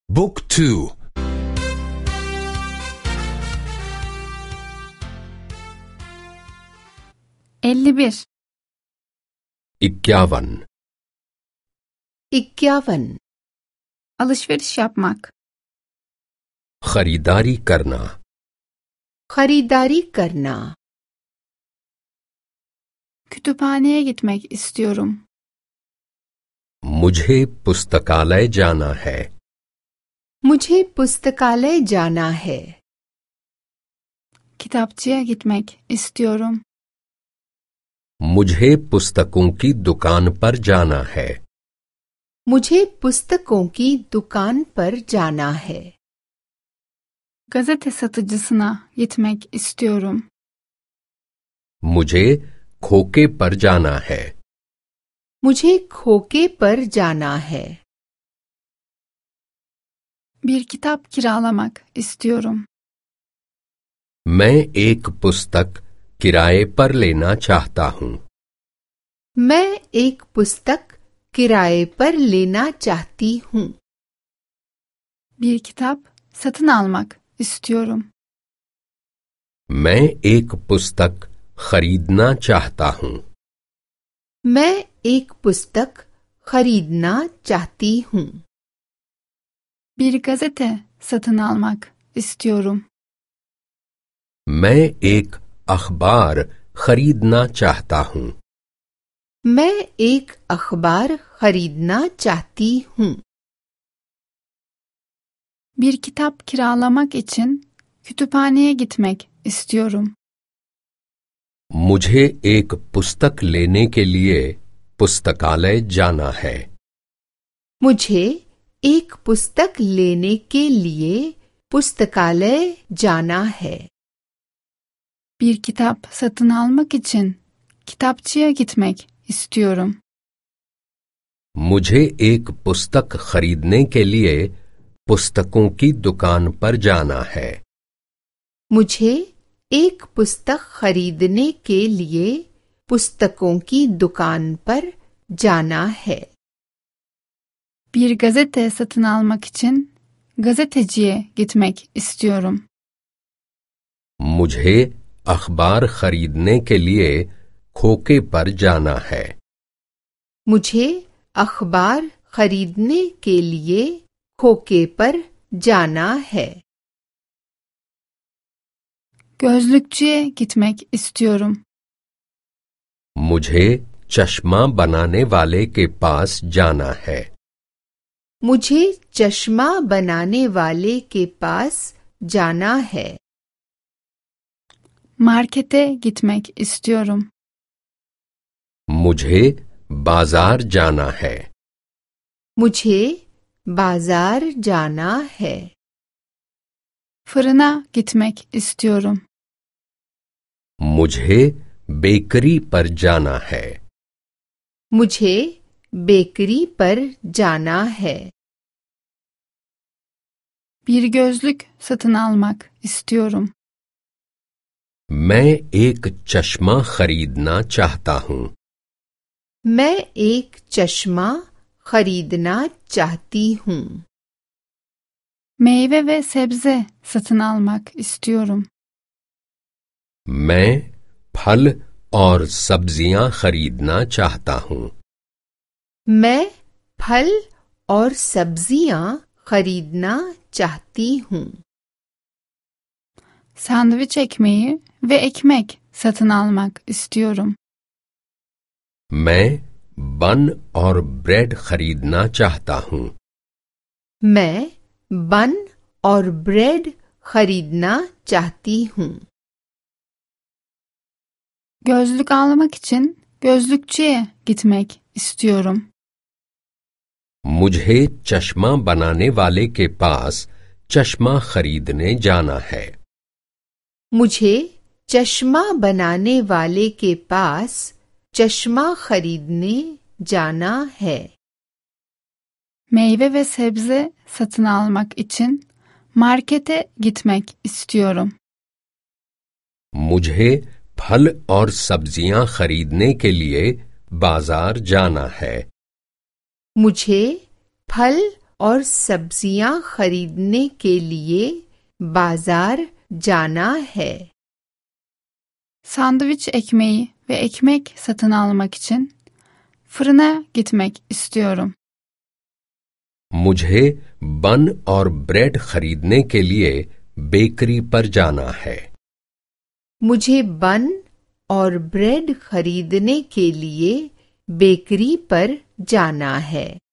Book 2 51 51 51 Alışveriş yapmak. खरीदारी करना खरीदारी करना Kütüphaneye gitmek istiyorum. मुझे पुस्तकालय जाना है मुझे पुस्तकालय जाना है Kitapçıya gitmek istiyorum. मुझे पुस्तकों की दुकान पर जाना है मुझे पुस्तकों की दुकान पर जाना है Gazete satıcısına gitmek istiyorum. मुझे खोके पर जाना है मुझे खोके पर जाना है Bir kitap kiralamak istiyorum. मैं एक पुस्तक किराए पर लेना चाहता हूँ मैं एक पुस्तक किराए पर लेना चाहती हूँ Bir kitap satın almak istiyorum. मैं एक पुस्तक खरीदना चाहता हूँ मैं एक पुस्तक खरीदना चाहती हूँ Bir gazete satın almak istiyorum. मैं एक अखबार खरीदना चाहता हूँ मैं एक अखबार खरीदना चाहती हूँ Bir kitap kiralamak için kütüphaneye gitmek istiyorum. मुझे एक पुस्तक लेने के लिए पुस्तकालय जाना है मुझे एक पुस्तक लेने के लिए पुस्तकालय जाना है Bir kitap satın almak için kitapçıya gitmek istiyorum. मुझे एक पुस्तक खरीदने के लिए पुस्तकों की दुकान पर जाना है मुझे एक पुस्तक खरीदने के लिए पुस्तकों की दुकान पर जाना है Bir gazete satın almak için gazeteciye gitmek istiyorum. मुझे अखबार खरीदने के लिए खोके पर जाना है मुझे अखबार खरीदने के लिए खोके पर जाना है Gözlükçüye gitmek istiyorum. मुझे चश्मा बनाने वाले के पास जाना है मुझे चश्मा बनाने वाले के पास जाना है Markete gitmek istiyorum. मुझे बाजार जाना है मुझे बाजार जाना है Fırına gitmek istiyorum. मुझे बेकरी पर जाना है मुझे बेकरी पर जाना है Bir gözlük satın almak istiyorum. मैं एक चश्मा खरीदना चाहता हूँ मैं एक चश्मा खरीदना चाहती हूँ Meyve ve sebze satın almak istiyorum. मैं फल और सब्जियां खरीदना चाहता हूँ मैं फल और सब्जियां खरीदना चाहती हूँ Sandviç ekmeği ve ekmek satın almak istiyorum. मैं बन और ब्रेड खरीदना चाहता हूँ मैं बन और ब्रेड खरीदना चाहती हूँ Gözlük almak için gözlükçüye gitmek istiyorum. मुझे चश्मा बनाने वाले के पास चश्मा खरीदने जाना है मुझे चश्मा बनाने वाले के पास चश्मा खरीदने जाना है Meyve ve sebze satın almak için markete gitmek istiyorum. मुझे फल और सब्जियां खरीदने के लिए बाजार जाना है मुझे फल और सब्जियां खरीदने के लिए बाजार जाना है. Sandviç ekmeği ve ekmek satın almak için fırına gitmek istiyorum. मुझे बन और ब्रेड खरीदने के लिए बेकरी पर जाना है. मुझे बन और ब्रेड खरीदने के लिए बेकरी पर जाना है.